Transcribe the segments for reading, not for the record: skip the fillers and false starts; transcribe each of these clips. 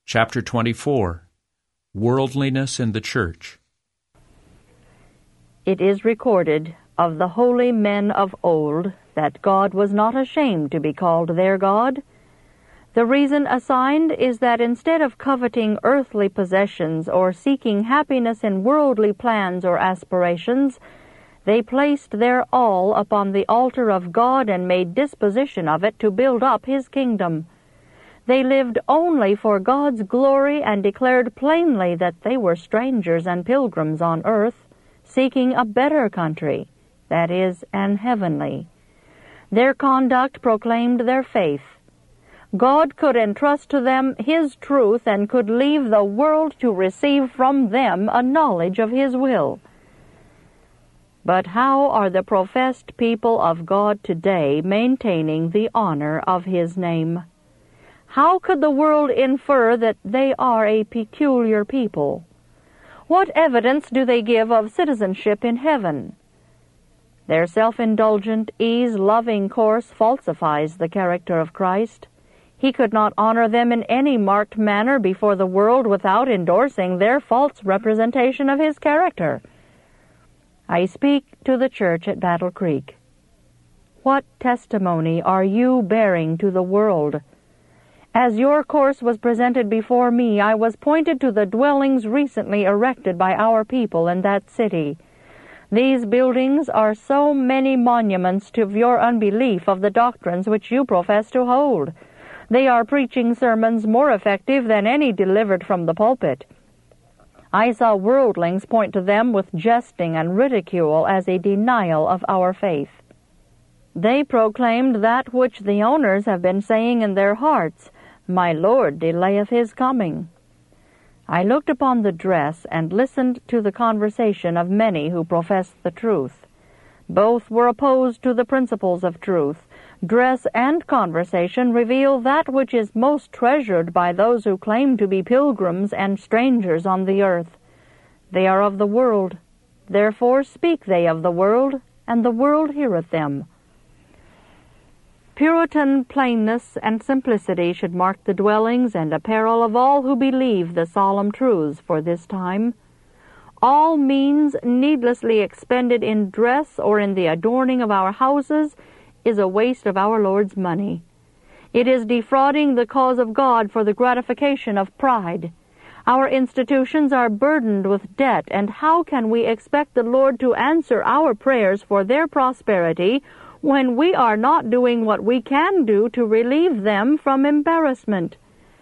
Chapter 24. Worldliness in the Church. It is recorded of the holy men of old that God was not ashamed to be called their God. The reason assigned is that instead of coveting earthly possessions or seeking happiness in worldly plans or aspirations, they placed their all upon the altar of God and made disposition of it to build up His kingdom. They lived only for God's glory and declared plainly that they were strangers and pilgrims on earth, seeking a better country, that is, an heavenly. Their conduct proclaimed their faith. God could entrust to them His truth and could leave the world to receive from them a knowledge of His will. But how are the professed people of God today maintaining the honor of His name? How could the world infer that they are a peculiar people? What evidence do they give of citizenship in heaven? Their self-indulgent, ease-loving course falsifies the character of Christ. He could not honor them in any marked manner before the world without endorsing their false representation of His character. I speak to the church at Battle Creek. What testimony are you bearing to the world? As your course was presented before me, I was pointed to the dwellings recently erected by our people in that city. These buildings are so many monuments to your unbelief of the doctrines which you profess to hold. They are preaching sermons more effective than any delivered from the pulpit. I saw worldlings point to them with jesting and ridicule as a denial of our faith. They proclaimed that which the owners have been saying in their hearts, "My Lord delayeth His coming." I looked upon the dress and listened to the conversation of many who professed the truth. Both were opposed to the principles of truth. Dress and conversation reveal that which is most treasured by those who claim to be pilgrims and strangers on the earth. They are of the world. Therefore speak they of the world, and the world heareth them. Puritan plainness and simplicity should mark the dwellings and apparel of all who believe the solemn truths for this time. All means needlessly expended in dress or in the adorning of our houses is a waste of our Lord's money. It is defrauding the cause of God for the gratification of pride. Our institutions are burdened with debt, and how can we expect the Lord to answer our prayers for their prosperity when we are not doing what we can do to relieve them from embarrassment?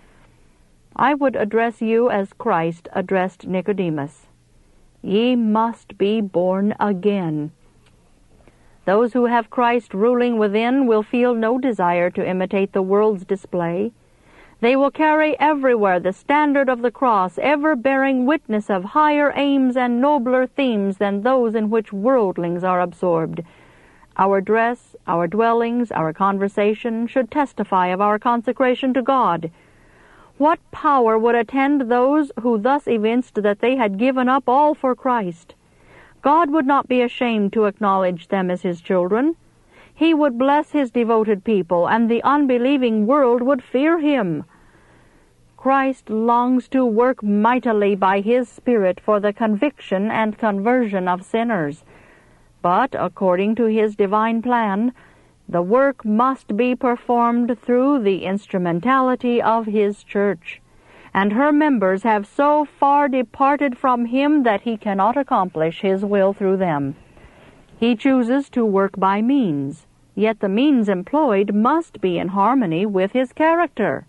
I would address you as Christ addressed Nicodemus. Ye must be born again. Those who have Christ ruling within will feel no desire to imitate the world's display. They will carry everywhere the standard of the cross, ever bearing witness of higher aims and nobler themes than those in which worldlings are absorbed. Our dress, our dwellings, our conversation should testify of our consecration to God. What power would attend those who thus evinced that they had given up all for Christ? God would not be ashamed to acknowledge them as His children. He would bless His devoted people, and the unbelieving world would fear Him. Christ longs to work mightily by His Spirit for the conviction and conversion of sinners. But, according to His divine plan, the work must be performed through the instrumentality of His church, and her members have so far departed from Him that He cannot accomplish His will through them. He chooses to work by means, yet the means employed must be in harmony with His character.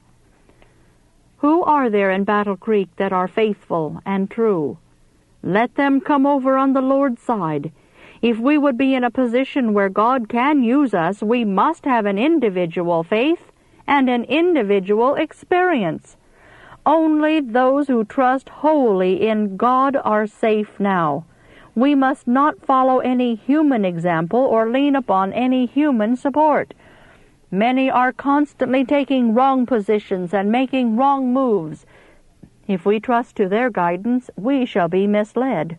Who are there in Battle Creek that are faithful and true? Let them come over on the Lord's side. If we would be in a position where God can use us, we must have an individual faith and an individual experience. Only those who trust wholly in God are safe now. We must not follow any human example or lean upon any human support. Many are constantly taking wrong positions and making wrong moves. If we trust to their guidance, we shall be misled.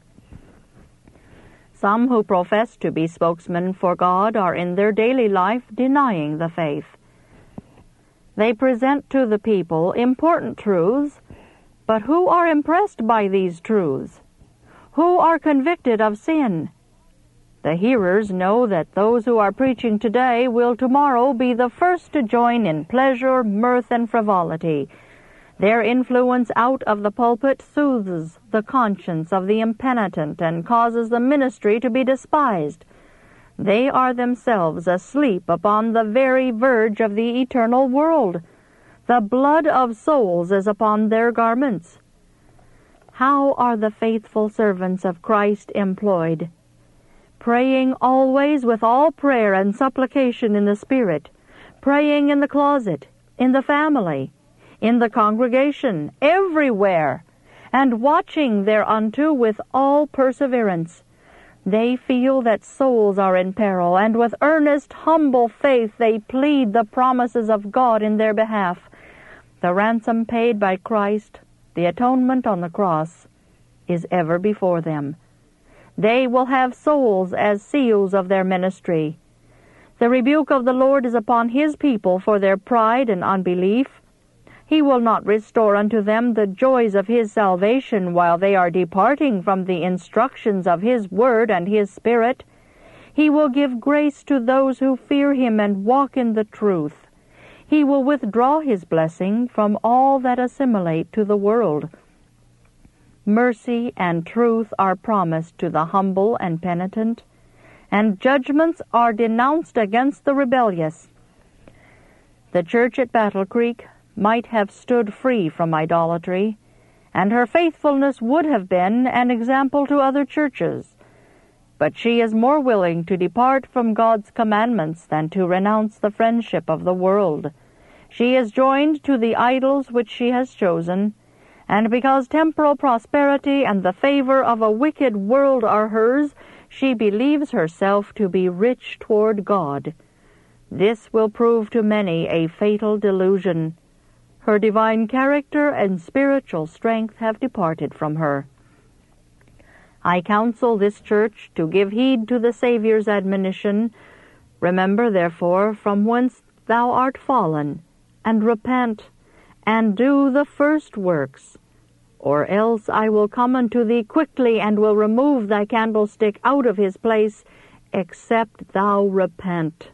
Some who profess to be spokesmen for God are in their daily life denying the faith. They present to the people important truths, But who are impressed by these truths? Who are convicted of sin? The hearers know that those who are preaching today will tomorrow be the first to join in pleasure, mirth, and frivolity. Their influence out of the pulpit soothes the conscience of the impenitent and causes the ministry to be despised. They are themselves asleep upon the very verge of the eternal world. The blood of souls is upon their garments. How are the faithful servants of Christ employed? Praying always with all prayer and supplication in the Spirit, praying in the closet, in the family, in the congregation, everywhere, and watching thereunto with all perseverance. They feel that souls are in peril, and with earnest, humble faith they plead the promises of God in their behalf. The ransom paid by Christ, the atonement on the cross, is ever before them. They will have souls as seals of their ministry. The rebuke of the Lord is upon His people for their pride and unbelief. He will not restore unto them the joys of His salvation while they are departing from the instructions of His Word and His Spirit. He will give grace to those who fear Him and walk in the truth. He will withdraw His blessing from all that assimilate to the world. Mercy and truth are promised to the humble and penitent, and judgments are denounced against the rebellious. The church at Battle Creek might have stood free from idolatry, and her faithfulness would have been an example to other churches. But she is more willing to depart from God's commandments than to renounce the friendship of the world. She is joined to the idols which she has chosen, and because temporal prosperity and the favor of a wicked world are hers, she believes herself to be rich toward God. This will prove to many a fatal delusion. Her divine character and spiritual strength have departed from her. I counsel this church to give heed to the Savior's admonition, "Remember, therefore, from whence thou art fallen, and repent, and do the first works, or else I will come unto thee quickly, and will remove thy candlestick out of his place, except thou repent."